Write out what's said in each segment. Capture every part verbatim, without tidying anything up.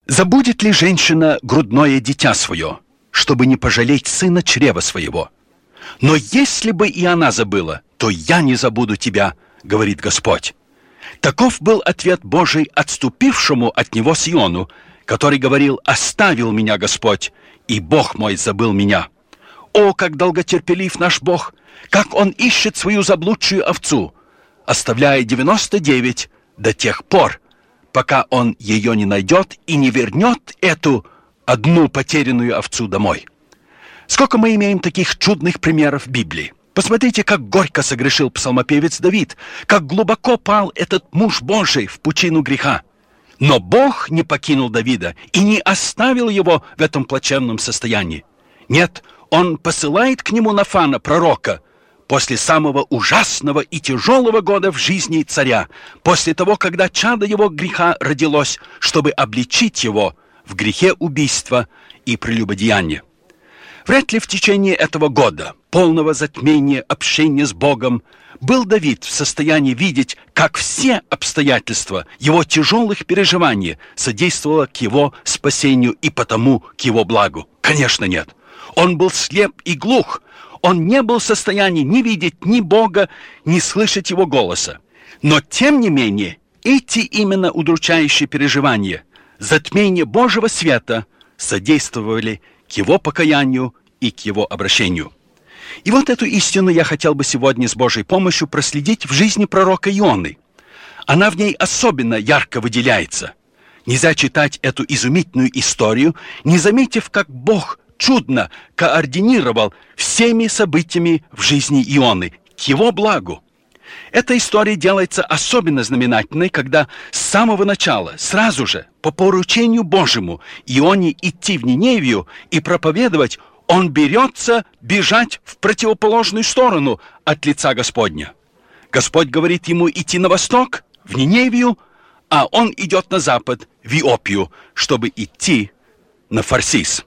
Забудет ли женщина грудное дитя свое, чтобы не пожалеть сына чрева своего? Но если бы и она забыла, то я не забуду тебя, говорит Господь. Таков был ответ Божий отступившему от него Сиону, который говорил: «Оставил меня Господь, и Бог мой забыл меня». О, как долготерпелив наш Бог! Как Он ищет свою заблудшую овцу, оставляя девяносто девять до тех пор, пока Он ее не найдет и не вернет эту одну потерянную овцу домой. Сколько мы имеем таких чудных примеров в Библии. Посмотрите, как горько согрешил псалмопевец Давид, как глубоко пал этот муж Божий в пучину греха. Но Бог не покинул Давида и не оставил его в этом плачевном состоянии. Нет, Он посылает к нему Нафана, пророка, после самого ужасного и тяжелого года в жизни царя, после того, когда чадо его греха родилось, чтобы обличить его в грехе убийства и прелюбодеяния. Вряд ли в течение этого года, полного затмения, общения с Богом, был Давид в состоянии видеть, как все обстоятельства его тяжелых переживаний содействовало к его спасению и потому к его благу. Конечно, нет. Он был слеп и глух. Он не был в состоянии ни видеть ни Бога, ни слышать Его голоса. Но, тем не менее, эти именно удручающие переживания, затмение Божьего света, содействовали к Его покаянию и к Его обращению. И вот эту истину я хотел бы сегодня с Божьей помощью проследить в жизни пророка Ионы. Она в ней особенно ярко выделяется. Нельзя читать эту изумительную историю, не заметив, как Бог чудно координировал всеми событиями в жизни Ионы к его благу. Эта история делается особенно знаменательной, когда с самого начала, сразу же, по поручению Божьему, Ионе идти в Ниневию и проповедовать, он берется бежать в противоположную сторону от лица Господня. Господь говорит ему идти на восток, в Ниневию, а он идет на запад, в Иопию, чтобы идти на Фарсис.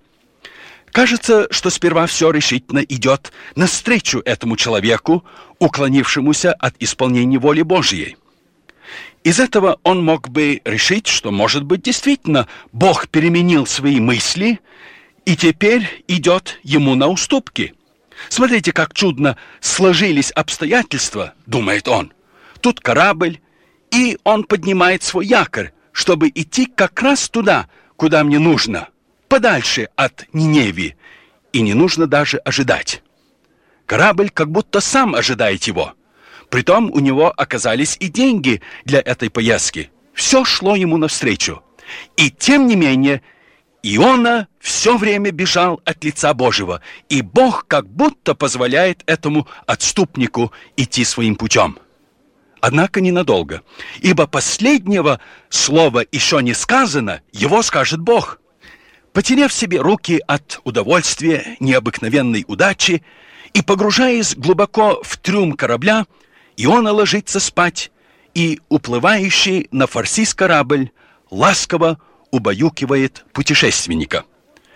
Кажется, что сперва все решительно идет навстречу этому человеку, уклонившемуся от исполнения воли Божьей. Из этого он мог бы решить, что, может быть, действительно Бог переменил свои мысли и теперь идет ему на уступки. Смотрите, как чудно сложились обстоятельства, думает он. Тут корабль, и он поднимает свой якорь, чтобы идти как раз туда, куда мне нужно, подальше от Ниневии, и не нужно даже ожидать. Корабль как будто сам ожидает его. Притом у него оказались и деньги для этой поездки. Все шло ему навстречу. И тем не менее, Иона все время бежал от лица Божьего, и Бог как будто позволяет этому отступнику идти своим путем. Однако ненадолго, ибо последнего слова еще не сказано, его скажет Бог. Потеряв себе руки от удовольствия, необыкновенной удачи и погружаясь глубоко в трюм корабля, Иона ложится спать, и уплывающий на Фарсис корабль ласково убаюкивает путешественника.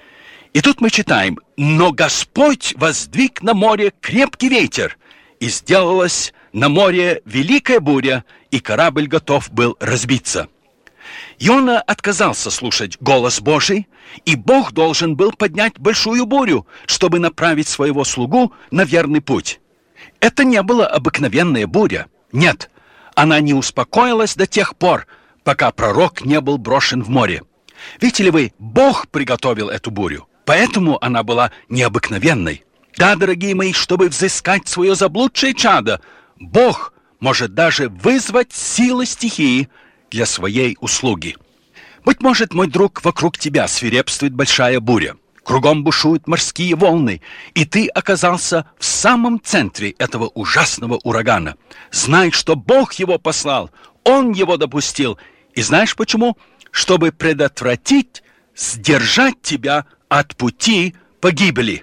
И тут мы читаем: «Но Господь воздвиг на море крепкий ветер, и сделалась на море великая буря, и корабль готов был разбиться». Иона отказался слушать голос Божий, и Бог должен был поднять большую бурю, чтобы направить своего слугу на верный путь. Это не была обыкновенная буря. Нет, она не успокоилась до тех пор, пока пророк не был брошен в море. Видите ли вы, Бог приготовил эту бурю, поэтому она была необыкновенной. Да, дорогие мои, чтобы взыскать свое заблудшее чадо, Бог может даже вызвать силы стихии для своей услуги. Быть может, мой друг, вокруг тебя свирепствует большая буря. Кругом бушуют морские волны, и ты оказался в самом центре этого ужасного урагана. Знай, что Бог его послал, Он его допустил. И знаешь почему? Чтобы предотвратить, сдержать тебя от пути погибели.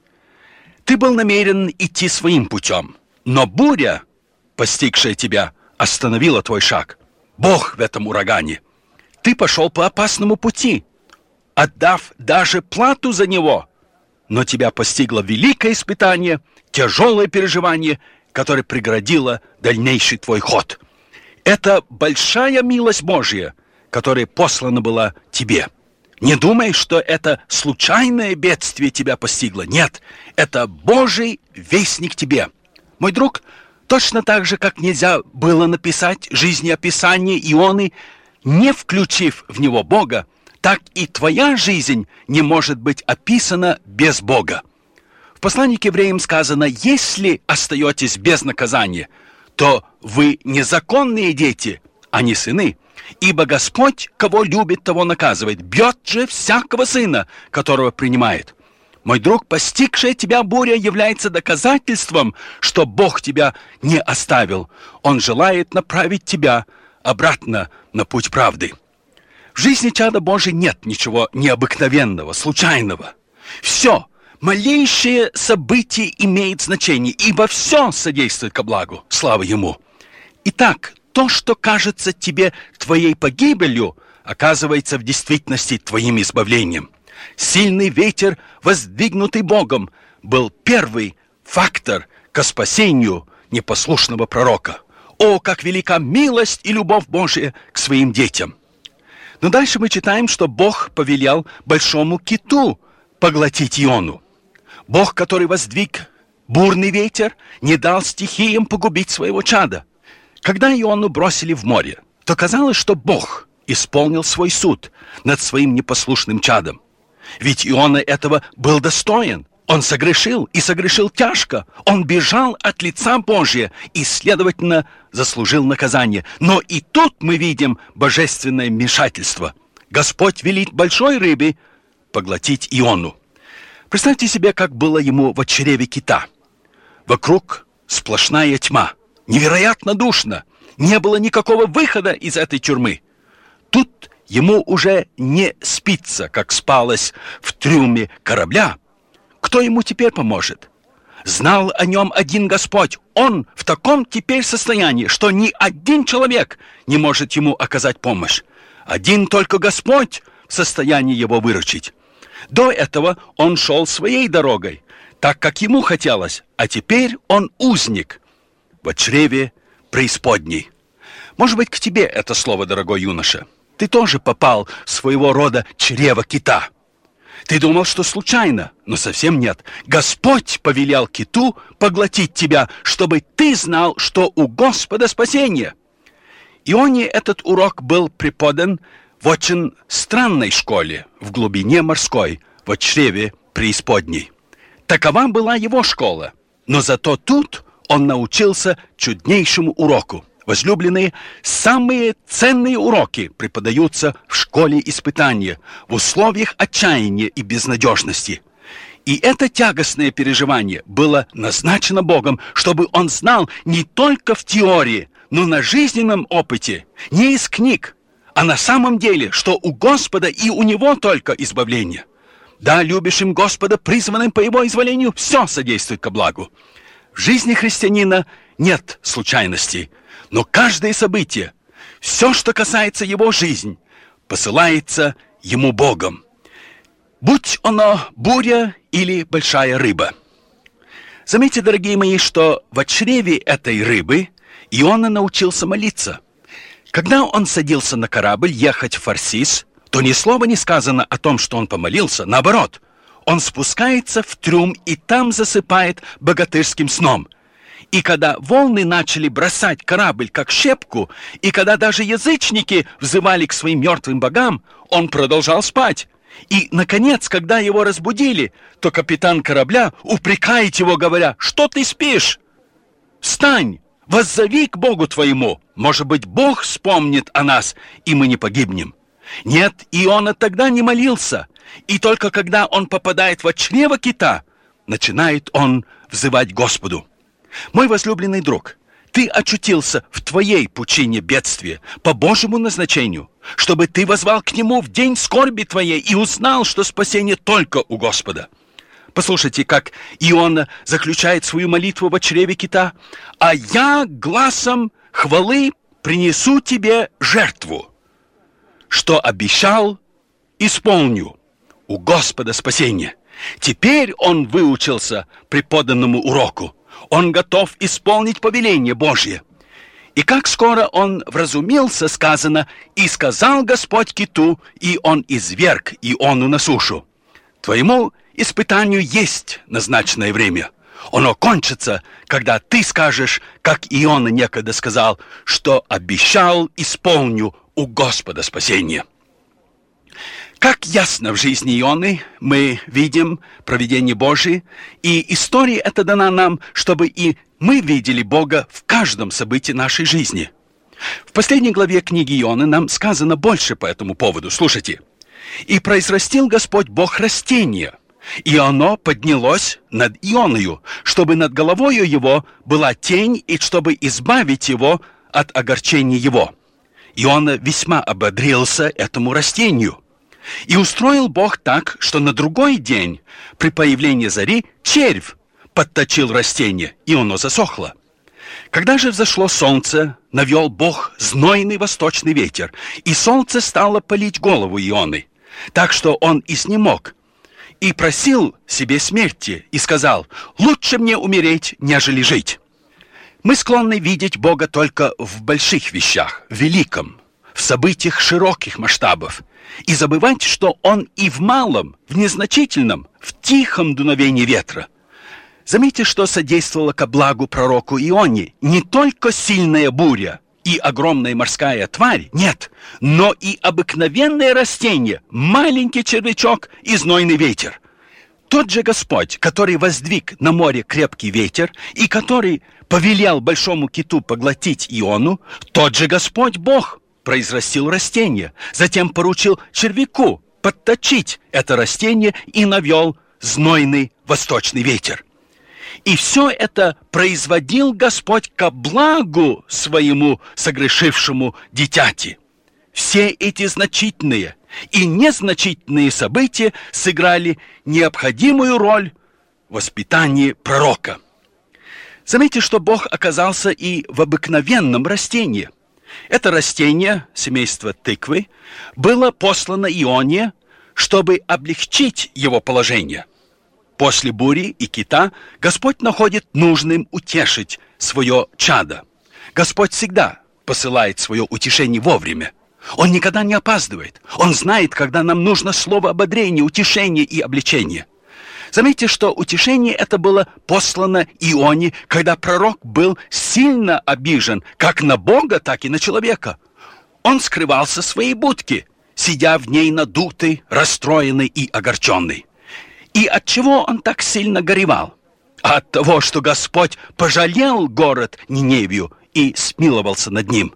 Ты был намерен идти своим путем, но буря, постигшая тебя, остановила твой шаг. Бог в этом урагане. Ты пошел по опасному пути, отдав даже плату за него. Но тебя постигло великое испытание, тяжелое переживание, которое преградило дальнейший твой ход. Это большая милость Божья, которая послана была тебе. Не думай, что это случайное бедствие тебя постигло. Нет, это Божий вестник тебе. Мой друг, точно так же, как нельзя было написать жизнеописание Ионы, не включив в него Бога, так и твоя жизнь не может быть описана без Бога. В послании к евреям сказано: если остаетесь без наказания, то вы незаконные дети, а не сыны. Ибо Господь, кого любит, того наказывает. Бьет же всякого сына, которого принимает. Мой друг, постигшая тебя буря является доказательством, что Бог тебя не оставил. Он желает направить тебя обратно на путь правды. В жизни чада Божия нет ничего необыкновенного, случайного. Все, малейшее событие имеет значение, ибо все содействует ко благу. Слава Ему. Итак, то, что кажется тебе твоей погибелью, оказывается в действительности твоим избавлением. Сильный ветер, воздвигнутый Богом, был первый фактор ко спасению непослушного пророка. О, как велика милость и любовь Божия к своим детям! Но дальше мы читаем, что Бог повелел большому киту поглотить Иону. Бог, который воздвиг бурный ветер, не дал стихиям погубить своего чада. Когда Иону бросили в море, то казалось, что Бог исполнил свой суд над своим непослушным чадом. Ведь Иона этого был достоин. Он согрешил, и согрешил тяжко. Он бежал от лица Божия и, следовательно, заслужил наказание. Но и тут мы видим божественное вмешательство. Господь велит большой рыбе поглотить Иону. Представьте себе, как было ему в чреве кита. Вокруг сплошная тьма. Невероятно душно. Не было никакого выхода из этой тюрьмы. Тут ему уже не спится, как спалось в трюме корабля. Кто ему теперь поможет? Знал о нем один Господь. Он в таком теперь состоянии, что ни один человек не может ему оказать помощь. Один только Господь в состоянии его выручить. До этого он шел своей дорогой, так как ему хотелось, а теперь он узник в чреве преисподней. Может быть, к тебе это слово, дорогой юноша. Ты тоже попал в своего рода чрево кита. Ты думал, что случайно, но совсем нет. Господь повелел киту поглотить тебя, чтобы ты знал, что у Господа спасение. Ионе этот урок был преподан в очень странной школе, в глубине морской, в чреве преисподней. Такова была его школа, но зато тут он научился чуднейшему уроку. Возлюбленные, самые ценные уроки преподаются в школе испытания, в условиях отчаяния и безнадежности. И это тягостное переживание было назначено Богом, чтобы он знал не только в теории, но на жизненном опыте, не из книг, а на самом деле, что у Господа и у него только избавление. Да, любящим Господа, призванным по его изволению, все содействует ко благу. В жизни христианина нет случайностей, но каждое событие, все, что касается его жизни, посылается ему Богом. Будь оно буря или большая рыба. Заметьте, дорогие мои, что в чреве этой рыбы Иона научился молиться. Когда он садился на корабль ехать в Фарсис, то ни слова не сказано о том, что он помолился. Наоборот, он спускается в трюм и там засыпает богатырским сном. И когда волны начали бросать корабль как щепку, и когда даже язычники взывали к своим мертвым богам, он продолжал спать. И, наконец, когда его разбудили, то капитан корабля упрекает его, говоря: «Что ты спишь? Встань, воззови к Богу твоему. Может быть, Бог вспомнит о нас, и мы не погибнем». Нет, Иона тогда не молился. И только когда он попадает в чрево кита, начинает он взывать Господу. Мой возлюбленный друг, ты очутился в твоей пучине бедствия по Божьему назначению, чтобы ты воззвал к Нему в день скорби твоей и узнал, что спасение только у Господа. Послушайте, как Иона заключает свою молитву в чреве кита. «А я гласом хвалы принесу тебе жертву, что обещал, исполню. У Господа спасение». Теперь он выучился преподанному уроку. Он готов исполнить повеление Божье. И как скоро он вразумился, сказано, и сказал Господь киту, и он изверг Иону на сушу. Твоему испытанию есть назначенное время. Оно кончится, когда ты скажешь, как Иона некогда сказал, что обещал, исполню у Господа спасение. Как ясно в жизни Ионы мы видим провидение Божие, и история эта дана нам, чтобы и мы видели Бога в каждом событии нашей жизни. В последней главе книги Ионы нам сказано больше по этому поводу. Слушайте. «И произрастил Господь Бог растение, и оно поднялось над Ионою, чтобы над головою его была тень, и чтобы избавить его от огорчения его. Иона весьма ободрился этому растению. И устроил Бог так, что на другой день, при появлении зари, червь подточил растение, и оно засохло. Когда же взошло солнце, навел Бог знойный восточный ветер, и солнце стало палить голову Ионы, так что он изнемог, и просил себе смерти, и сказал: «Лучше мне умереть, нежели жить». Мы склонны видеть Бога только в больших вещах, в великом, в событиях широких масштабов, и забывать, что Он и в малом, в незначительном, в тихом дуновении ветра. Заметьте, что содействовало ко благу пророку Ионе не только сильная буря и огромная морская тварь, нет, но и обыкновенное растение, маленький червячок и знойный ветер. Тот же Господь, который воздвиг на море крепкий ветер и который повелел большому киту поглотить Иону, тот же Господь Бог произрастил растение, затем поручил червяку подточить это растение и навел знойный восточный ветер. И все это производил Господь ко благу своему согрешившему дитяти. Все эти значительные и незначительные события сыграли необходимую роль в воспитании пророка. Заметьте, что Бог оказался и в обыкновенном растении. Это растение, семейство тыквы, было послано Ионе, чтобы облегчить его положение. После бури и кита Господь находит нужным утешить свое чадо. Господь всегда посылает свое утешение вовремя. Он никогда не опаздывает. Он знает, когда нам нужно слово ободрения, утешения и обличения. Заметьте, что утешение это было послано Ионе, когда пророк был сильно обижен как на Бога, так и на человека. Он скрывался в своей будке, сидя в ней надутый, расстроенный и огорченный. И от чего он так сильно горевал? От того, что Господь пожалел город Ниневию и смиловался над ним.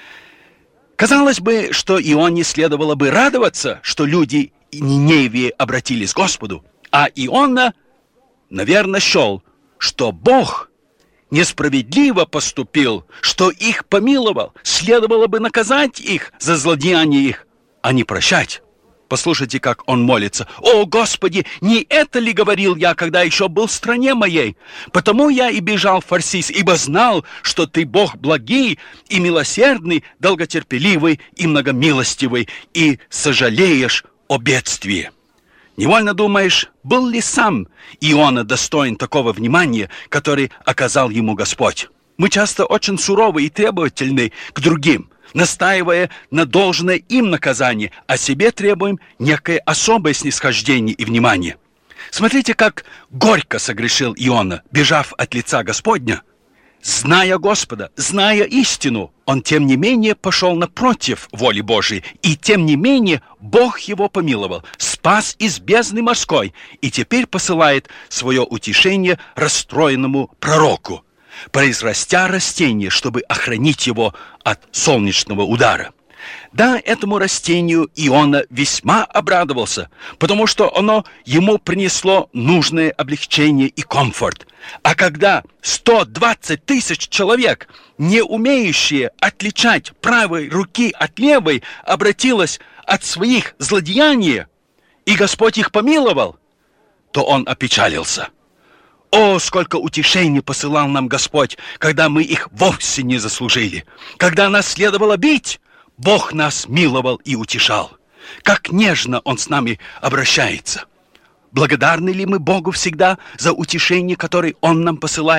Казалось бы, что Ионе следовало бы радоваться, что люди Ниневии обратились к Господу, а Иона, наверное, счел, что Бог несправедливо поступил, что их помиловал, следовало бы наказать их за злодеяние их, а не прощать. Послушайте, как он молится. «О, Господи, не это ли говорил я, когда еще был в стране моей? Потому я и бежал в Фарсис, ибо знал, что Ты Бог благий и милосердный, долготерпеливый и многомилостивый, и сожалеешь о бедствии». Невольно думаешь, был ли сам Иона достоин такого внимания, который оказал ему Господь? Мы часто очень суровы и требовательны к другим, настаивая на должное им наказание, а себе требуем некое особое снисхождение и внимание. Смотрите, как горько согрешил Иона, бежав от лица Господня. Зная Господа, зная истину, он тем не менее пошел напротив воли Божией, и тем не менее Бог его помиловал, спас из бездны морской, и теперь посылает свое утешение расстроенному пророку, произрастя растение, чтобы охранить его от солнечного удара. Да, этому растению Иона весьма обрадовался, потому что оно ему принесло нужное облегчение и комфорт. А когда сто двадцать тысяч человек, не умеющие отличать правой руки от левой, обратилось от своих злодеяний, и Господь их помиловал, то он опечалился. О, сколько утешений посылал нам Господь, когда мы их вовсе не заслужили. Когда нас следовало бить, Бог нас миловал и утешал. Как нежно Он с нами обращается. Благодарны ли мы Богу всегда за утешение, которое Он нам посылает?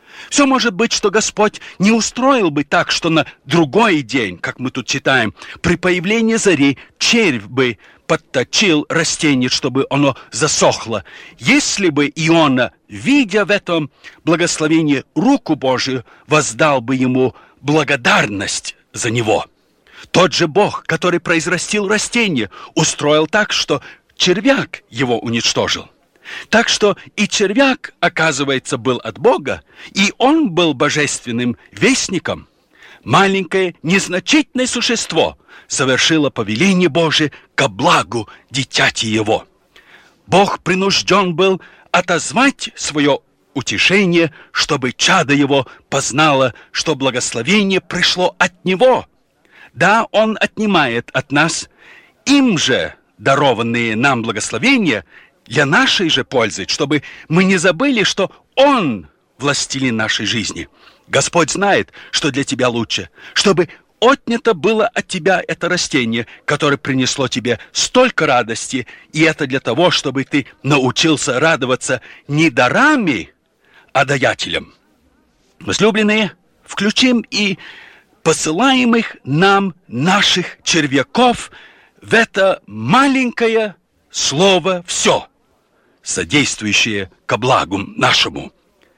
Все может быть, что Господь не устроил бы так, что на другой день, как мы тут читаем, при появлении зари червь бы подточил растение, чтобы оно засохло. Если бы Иона, видя в этом благословении руку Божию, воздал бы ему благодарность за него. Тот же Бог, который произрастил растение, устроил так, что червяк его уничтожил. Так что и червяк, оказывается, был от Бога, и он был божественным вестником. Маленькое, незначительное существо совершило повеление Божие ко благу дитяти его. Бог принужден был отозвать свое утешение, чтобы чадо его познало, что благословение пришло от него. Да, он отнимает от нас им же дарованные нам благословения для нашей же пользы, чтобы мы не забыли, что Он властелин нашей жизни. Господь знает, что для тебя лучше, чтобы отнято было от тебя это растение, которое принесло тебе столько радости, и это для того, чтобы ты научился радоваться не дарами, а даятелям. Возлюбленные, включим и посылаемых нам наших червяков в это маленькое слово «все», содействующее ко благу нашему.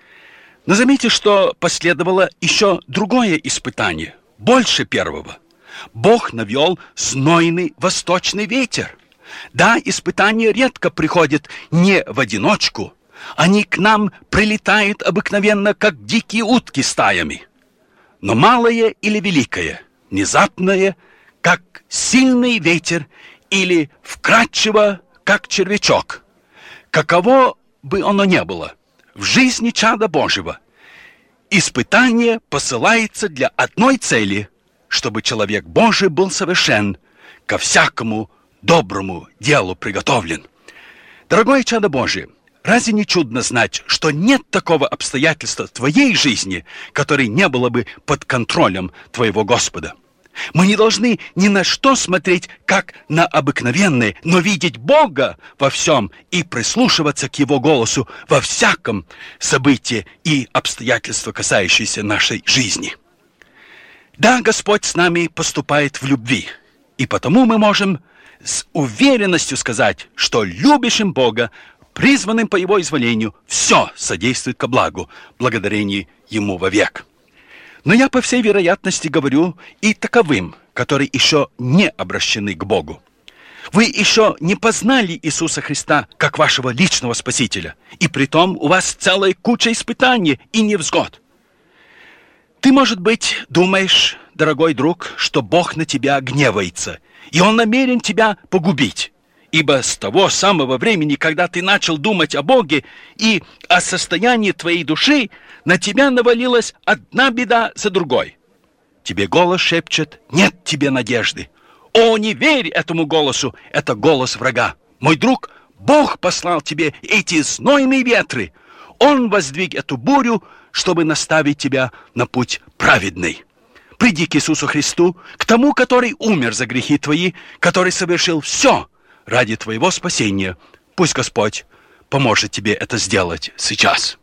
Но заметьте, что последовало еще другое испытание, больше первого. Бог навел знойный восточный ветер. Да, испытания редко приходят не в одиночку. Они к нам прилетают обыкновенно, как дикие утки стаями. Но малое или великое, внезапное, как сильный ветер, или вкрадчиво, как червячок. Каково бы оно ни было, в жизни чада Божьего испытание посылается для одной цели, чтобы человек Божий был совершен, ко всякому доброму делу приготовлен. Дорогое чадо Божие, разве не чудно знать, что нет такого обстоятельства в твоей жизни, которое не было бы под контролем твоего Господа? Мы не должны ни на что смотреть, как на обыкновенное, но видеть Бога во всем и прислушиваться к Его голосу во всяком событии и обстоятельстве, касающиеся нашей жизни. Да, Господь с нами поступает в любви, и потому мы можем с уверенностью сказать, что любящим Бога, призванным по Его изволению, все содействует ко благу, благодарение Ему вовек. Но я, по всей вероятности, говорю и таковым, которые еще не обращены к Богу. Вы еще не познали Иисуса Христа как вашего личного Спасителя, и притом у вас целая куча испытаний и невзгод. Ты, может быть, думаешь, дорогой друг, что Бог на тебя гневается, и Он намерен тебя погубить. Ибо с того самого времени, когда ты начал думать о Боге и о состоянии твоей души, на тебя навалилась одна беда за другой. Тебе голос шепчет: нет тебе надежды. О, не верь этому голосу, это голос врага. Мой друг, Бог послал тебе эти знойные ветры. Он воздвиг эту бурю, чтобы наставить тебя на путь праведный. Приди к Иисусу Христу, к тому, который умер за грехи твои, который совершил все ради твоего спасения. Пусть Господь поможет тебе это сделать сейчас.